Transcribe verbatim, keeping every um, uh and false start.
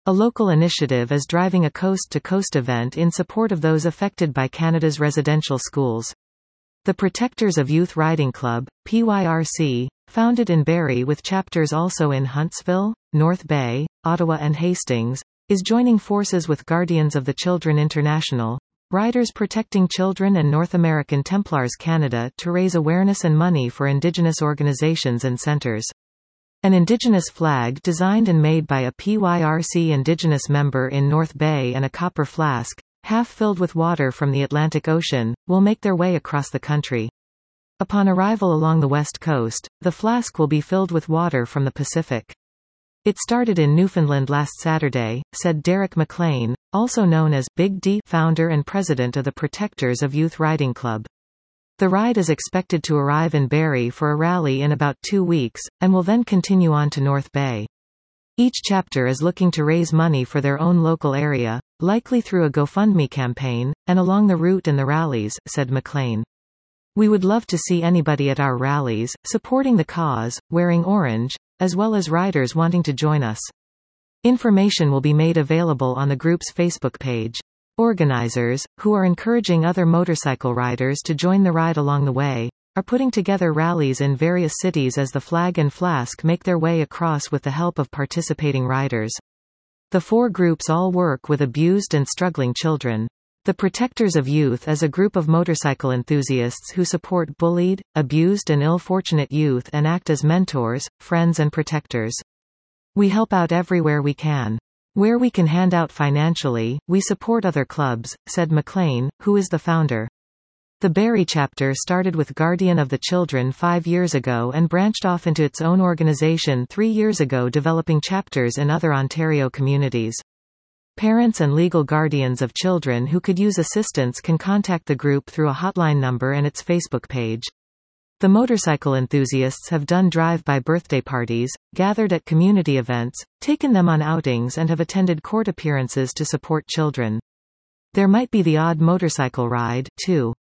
A local initiative is driving a coast-to-coast event in support of those affected by Canada's residential schools. The Protectors of Youth Riding Club, P Y R C, founded in Barrie with chapters also in Huntsville, North Bay, Ottawa and Hastings, is joining forces with Guardians of the Children International, Riders Protecting Children and North American Templars Canada to raise awareness and money for Indigenous organizations and centres. An Indigenous flag designed and made by a P Y R C Indigenous member in North Bay and a copper flask, half filled with water from the Atlantic Ocean, will make their way across the country. Upon arrival along the west coast, the flask will be filled with water from the Pacific. It started in Newfoundland last Saturday, said Derek McLean, also known as Big D, founder and president of the Protectors of Youth Riding Club. The ride is expected to arrive in Barrie for a rally in about two weeks, and will then continue on to North Bay. Each chapter is looking to raise money for their own local area, likely through a GoFundMe campaign, and along the route in the rallies, said McLean. We would love to see anybody at our rallies, supporting the cause, wearing orange, as well as riders wanting to join us. Information will be made available on the group's Facebook page. Organizers, who are encouraging other motorcycle riders to join the ride along the way, are putting together rallies in various cities as the flag and flask make their way across with the help of participating riders. The four groups all work with abused and struggling children. The Protectors of Youth is a group of motorcycle enthusiasts who support bullied, abused and ill-fortunate youth and act as mentors, friends and protectors. We help out everywhere we can. Where we can hand out financially, we support other clubs, said McLean, who is the founder. The Barrie chapter started with Guardian of the Children five years ago and branched off into its own organization three years ago, developing chapters in other Ontario communities. Parents and legal guardians of children who could use assistance can contact the group through a hotline number and its Facebook page. The motorcycle enthusiasts have done drive-by birthday parties, gathered at community events, taken them on outings and have attended court appearances to support children. There might be the odd motorcycle ride, too.